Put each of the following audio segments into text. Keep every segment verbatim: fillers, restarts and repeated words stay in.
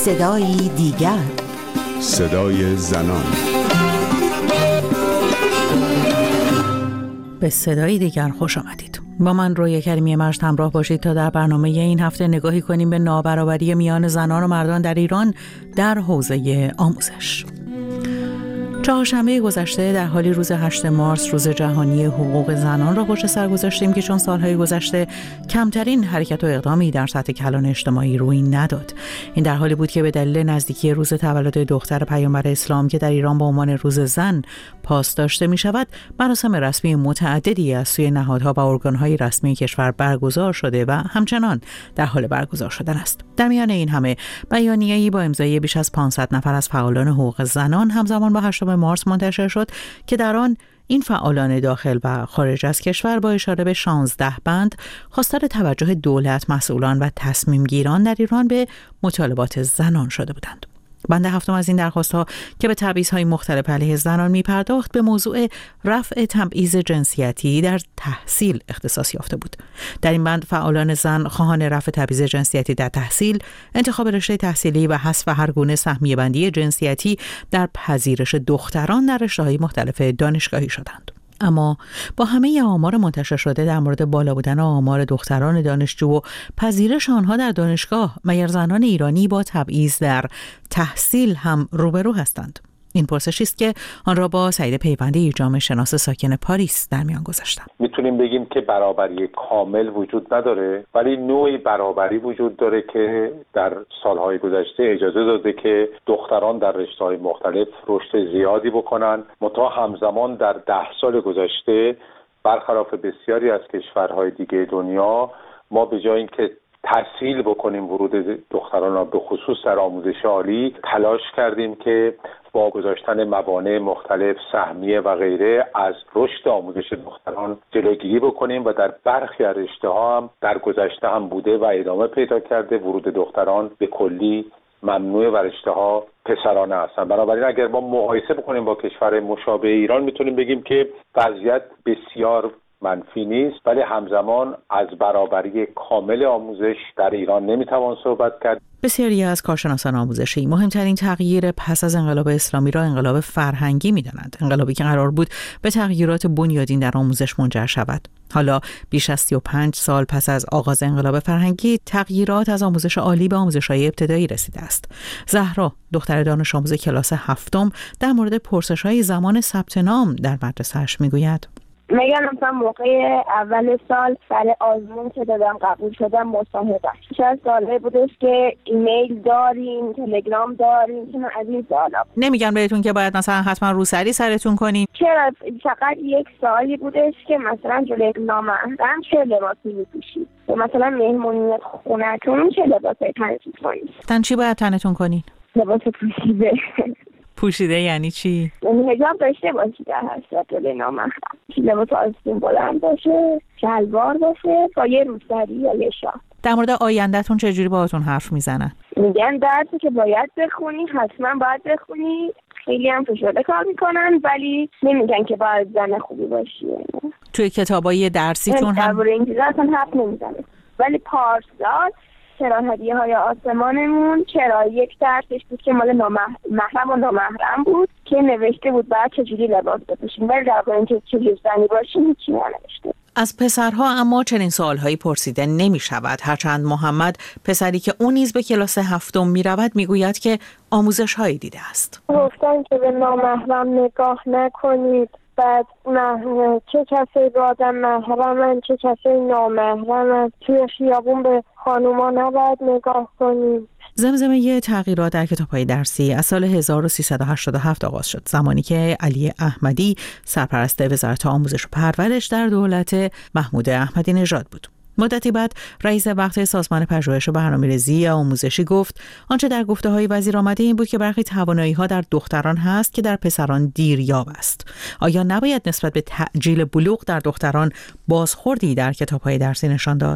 صدایی دیگر، صدای زنان. به صدایی دیگر خوش آمدید. با من رویا کریمی مجد همراه باشید تا در برنامه این هفته نگاهی کنیم به نابرابری میان زنان و مردان در ایران در حوزه آموزش. چهارشنبه گذشته در حالی روز هشتم مارس روز جهانی حقوق زنان را پشت سر گذاشتیم که چون سالهای گذشته کمترین حرکت و اقدامی در سطح کلان اجتماعی روی نداد. این در حالی بود که به دلیل نزدیکی روز تولد دختر پیامبر اسلام که در ایران با عنوان روز زن پاس داشته می شود، مراسم رسمی متعددی از سوی نهادها و ارگانهای رسمی کشور برگزار شده و همچنان در حال برگزار شدن است. در میان این همه بیانیه‌ای با امضای بیش از پانصد نفر از فعالان حقوق زنان همزمان با هشتم مارس منتشر شد که در آن این فعالان داخل و خارج از کشور با اشاره به شانزده بند خواستار توجه دولت، مسئولان و تصمیم گیران در ایران به مطالبات زنان شده بودند. بند هفتم از این درخواست‌ها که به تبعیض‌های مختلف علیه زنان می‌پرداخت به موضوع رفع تبعیض جنسیتی در تحصیل اختصاص یافته بود. در این بند فعالان زن خواهان رفع تبعیض جنسیتی در تحصیل، انتخاب رشته تحصیلی و حذف هر گونه سهمیه بندی جنسیتی در پذیرش دختران در رشته‌های مختلف دانشگاهی شدند. اما با همه آمار منتشر شده در مورد بالا بودن آمار دختران دانشجو و پذیرش آنها در دانشگاه، مگر زنان ایرانی با تبعیض در تحصیل هم روبرو هستند؟ این پرسشی است که آن را با سعید پیوندی، جامعه شناس ساکن پاریس، در میان گذاشتم. میتونیم بگیم که برابری کامل وجود نداره، ولی نوعی برابری وجود داره که در سالهای گذشته اجازه داده که دختران در رشته‌های مختلف رشد زیادی بکنن. منتها همزمان در ده سال گذشته برخلاف بسیاری از کشورهای دیگه دنیا، ما به جای اینکه تسهیل بکنیم ورود دختران را به خصوص در آموزش عالی، تلاش کردیم که با گذاشتن موانع مختلف، سهمیه و غیره، از رشد آموزش دختران جلوگیری بکنیم و در برخی از رشته‌ها هم در گذشته هم بوده و ادامه پیدا کرده ورود دختران به کلی ممنوع و رشته‌ها پسرانه هستند. بنابراین اگر ما مقایسه بکنیم با کشور مشابه ایران، میتونیم بگیم که وضعیت بسیار منفی نیست، ولی همزمان از برابری کامل آموزش در ایران نمیتوان صحبت کرد. بسیاری از کارشناسان آموزشی مهمترین تغییر پس از انقلاب اسلامی را انقلاب فرهنگی می‌دانند، انقلابی که قرار بود به تغییرات بنیادین در آموزش منجر شود. حالا بیش از سی و پنج سال پس از آغاز انقلاب فرهنگی، تغییرات از آموزش عالی به آموزش‌های ابتدایی رسیده است. زهرا، دختر دانش آموز کلاس هفتم، در مورد پرسش‌های زمان ثبت نام در مدرسه‌اش می‌گوید: میگم مثلا موقع اول سال برای آزمون که دادم قبول شدم مصاحبه شاید ساله بودش که ایمیل داریم، تلگرام داریم، که از این سوالا نمیگن بهتون که باید مثلا حتما روسری سرتون کنیم؟ چرا فقط یک سالی بودش که مثلا جلوی نامحرم چه لباسی میپوشید، مثلا مهمونی خونتون چه لباسی تنتون کنید. تن چی باید تنتون کنید؟ لباس پوشیده. پوشیده یعنی چی؟ یعنی حجاب داشته باشی در هر صورت جلوی نامحرم، لباس آستین بلند باشه، شلوار باشه با یه روسری یا یه شال. در مورد آینده‌تون چجوری باهاتون حرف میزنن؟ میگن درسی که باید بخونی حتما باید بخونی، خیلی هم فشرده کار میکنن، ولی نمیگن که باید زن خوبی باشی. توی کتابای درسیتون هم درباره این چیزا اصلا حرف نمیزنه. ولی پارسال چرا هدیه های آسمانمون، چرا یک درسش بود که مال محرم و نامحرم بود که نوشته بود بعد چجوری لباس بپوشیم، ولی درباره اینکه چجوری زنی باشیم هیچی ننوشته. از پسرها اما چنین سوالهایی پرسیده نمی شود، هرچند محمد، پسری که اون نیز به کلاس هفتم می رود، می گوید که آموزش هایی دیده است. گفتن که به نامحرم نگاه نکنید، بعد محرم چه کسی با آدم محرمن چه کسی نامحرمن، توی خیابون به خانوما نباید نگاه کنید. زمزمه تغییرات در کتاب‌های درسی از سال هزار و سیصد و هشتاد و هفت آغاز شد، زمانی که علی احمدی سرپرست وزارت آموزش و پرورش در دولت محمود احمدی نژاد بود. مدتی بعد رئیس وقت سازمان پژوهش و برنامه‌ریزی آموزشی گفت آنچه در گفته‌های وزیر آمده این بود که برخی توانایی‌ها در دختران هست که در پسران دیریاب است. آیا نباید نسبت به تعجیل بلوغ در دختران بازخوردی در کتاب‌های درسی نشان داد؟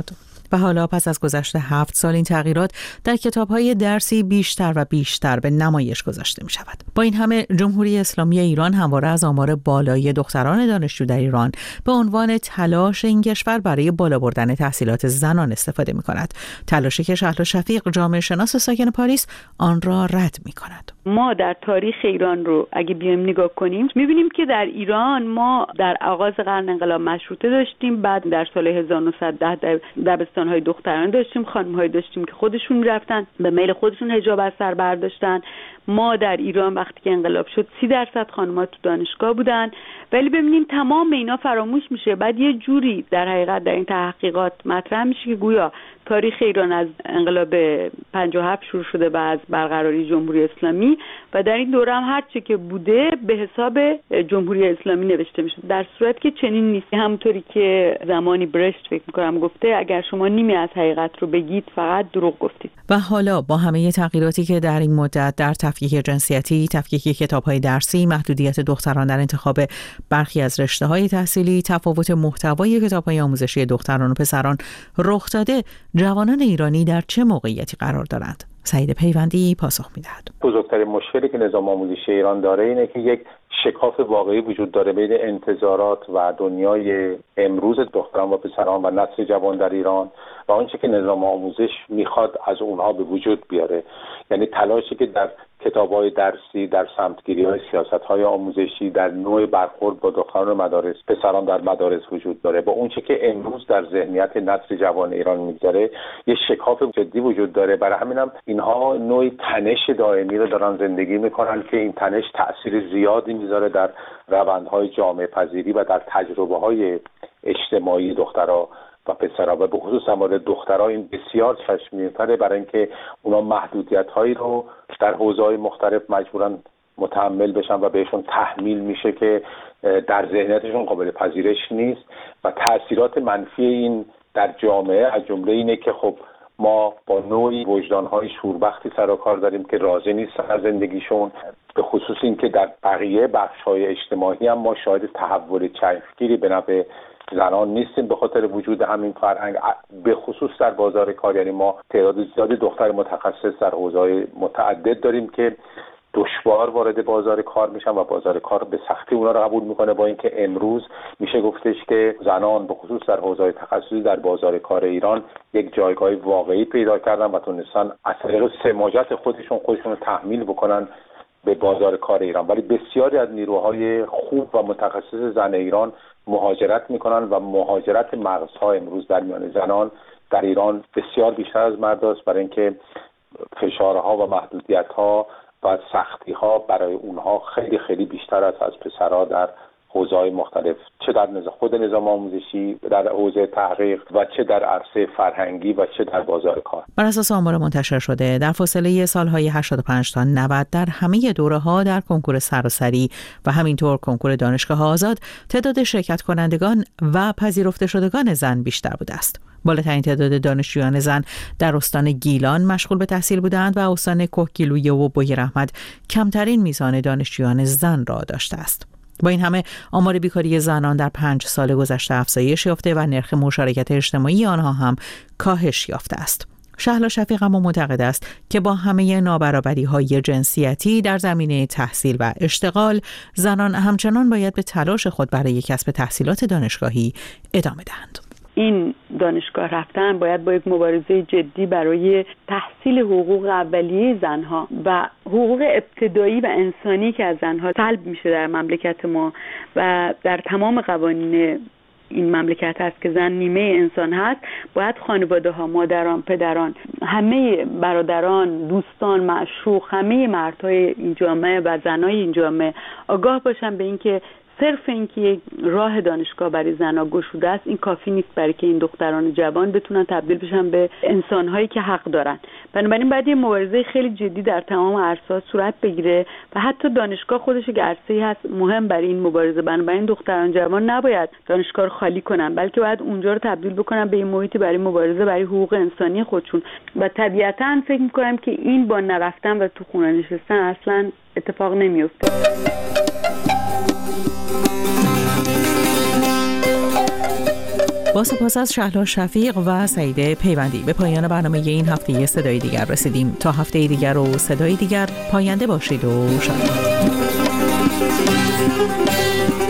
و حالا پس از گذشت هفت سال این تغییرات در کتاب‌های درسی بیشتر و بیشتر به نمایش گذاشته می‌شود. با این همه جمهوری اسلامی ایران همواره از آمار بالای دختران دانشجو در ایران به عنوان تلاش این کشور برای بالا بردن تحصیلات زنان استفاده می‌کند. تلاشی که شهلا شفیق جامعه شناس ساکن پاریس آن را رد می‌کند. ما در تاریخ ایران رو اگه بیایم نگاه کنیم می‌بینیم که در ایران ما در آغاز قرن انقلاب مشروطه داشتیم، بعد در سال هزار و نهصد و ده دبستان‌های دختران داشتیم، خانم‌های داشتیم که خودشون می‌رفتن به میل خودشون حجاب از سر برداشتن. ما در ایران وقتی که انقلاب شد سی درصد خانم‌ها تو دانشگاه بودن، ولی ببینیم تمام اینا فراموش میشه. بعد یه جوری در حقیقت در این تحقیقات مطرح میشه که گویا تاریخ ایران از انقلاب پنجاه و هفت شروع شده و از برقراری جمهوری اسلامی و در این دوره هم هر چه که بوده به حساب جمهوری اسلامی نوشته میشه، در صورتی که چنین نیست. همونطوری که زمانی برشت فکر می‌کنم گفته اگر شما نیمی از حقیقت رو بگید فقط دروغ گفتید. و حالا با همه تغییراتی که در این مدت در تفکیک جنسیتی، تفکیک کتاب‌های درسی، محدودیت دختران در انتخاب برخی از رشته‌های تحصیلی، تفاوت محتوای کتاب‌های آموزشی دختران و پسران رخ داده، جوانان ایرانی در چه موقعیتی قرار دارند؟ سعید پیوندی پاسخ می‌دهد. بزرگترین مشکلی که نظام آموزشی ایران داره اینه که یک شکاف واقعی وجود داره بین انتظارات و دنیای امروز دختران و پسران و نسل جوان در ایران و آنچه که نظام آموزش میخواد از اونها به وجود بیاره. یعنی تلاشی که در کتاب‌های درسی، در سمتگیری‌های سیاست‌های آموزشی، در نوع برخورد با دختران مدارس، پسران در مدارس وجود داره. با اونچه که امروز در ذهنیت نسل جوان ایران میگذره یه شکاف جدی وجود داره. برای همینم اینها نوعی تنش دائمی رو دارن زندگی میکنن که این تنش تأثیر زیادی میذاره در روندهای جامعه پذیری و در تجربه‌های اجتماعی دخترها و پسرها و به خصوص مورد دخترها این بسیار چشمگیرتره، برای اینکه اونا محدودیت‌هایی رو در حوزه‌های مختلف مجبورن متحمل بشن و بهشون تحمیل میشه که در ذهنیتشون قابل پذیرش نیست و تأثیرات منفی این در جامعه از جمله اینه که خب ما با نوعی وجدان‌های شوربختی سر و کار داریم که راضی نیستن از زندگیشون، به خصوص این که در بقیه بخش‌های اجتماعی هم ما شاهد تحول چشمگیری به نفع زنان نیستیم به خاطر وجود همین فرهنگ، به خصوص در بازار کار. یعنی ما تعداد زیادی دختر متخصص در حوزه‌های متعدد داریم که دشوار وارد بازار کار میشن و بازار کار به سختی اونا رو قبول میکنه، با اینکه امروز میشه گفتش که زنان به خصوص در حوزه‌های تخصصی در بازار کار ایران یک جایگاه واقعی پیدا کردن و تونستن از طریق سماجت خودشون خودشون رو تحمیل بکنن به بازار کار ایران. ولی بسیاری از نیروهای خوب و متخصص زن ایران مهاجرت میکنن و مهاجرت مغزها امروز در میان زنان در ایران بسیار بیشتر از مرد است، برای اینکه فشارها و محدودیت‌ها و سختی‌ها برای اونها خیلی خیلی بیشتر است از پسرها در حوزه‌های مختلف، چه در خود نظام آموزشی، در حوزه تحقیق و چه در عرصه فرهنگی و چه در بازار کار. بر اساس آمار منتشر شده در فاصله سالهای هشتاد و پنج تا نود در همه دوره‌ها در کنکور سراسری و همینطور کنکور دانشگاه آزاد تعداد شرکت کنندگان و پذیرفته شدگان زن بیشتر بوده است. بالاترین تعداد دانشجویان زن در استان گیلان مشغول به تحصیل بودند و استان کهگیلویه و بویراحمد کمترین میزان دانشجویان زن را داشته است. با این همه آمار بیکاری زنان در پنج سال گذشته افزایش یافته و نرخ مشارکت اجتماعی آنها هم کاهش یافته است. شهلا شفیق اما معتقد است که با همه نابرابری‌های جنسیتی در زمینه تحصیل و اشتغال، زنان همچنان باید به تلاش خود برای کسب تحصیلات دانشگاهی ادامه دهند. این دانشگاه رفتن باید با یک مبارزه جدی برای تحصیل حقوق اولیه زنها و حقوق ابتدایی و انسانی که از زنها طلب میشه در مملکت ما و در تمام قوانین این مملکت هست که زن نیمه انسان هست، باید خانواده ها، مادران، پدران، همه برادران، دوستان، معشوق، همه مردهای این جامعه و زنای این جامعه آگاه باشن به اینکه صرف اینکه یک راه دانشگاه برای زن‌ها گشوده است این کافی نیست برای که این دختران جوان بتونن تبدیل بشن به انسان‌هایی که حق دارن. بنابراین باید یه مبارزه خیلی جدی در تمام عرصه‌ها صورت بگیره و حتی دانشگاه خودش یک عرصه‌ای هست مهم برای این مبارزه. بنابراین دختران جوان نباید دانشگاه رو خالی کنن، بلکه باید اونجا رو تبدیل بکنن به این محیطی برای مبارزه برای حقوق انسانی خودشون. و طبیعتاً فکر می‌کنم که این با نرفتن و تو خونه نشستن اصلاً اتفاق نمی‌افته. با سپاس از شهلا شفیق و سعید پیوندی به پایان برنامه این هفته صدای دیگر رسیدیم. تا هفته دیگر و صدای دیگر، پاینده باشید و شاد.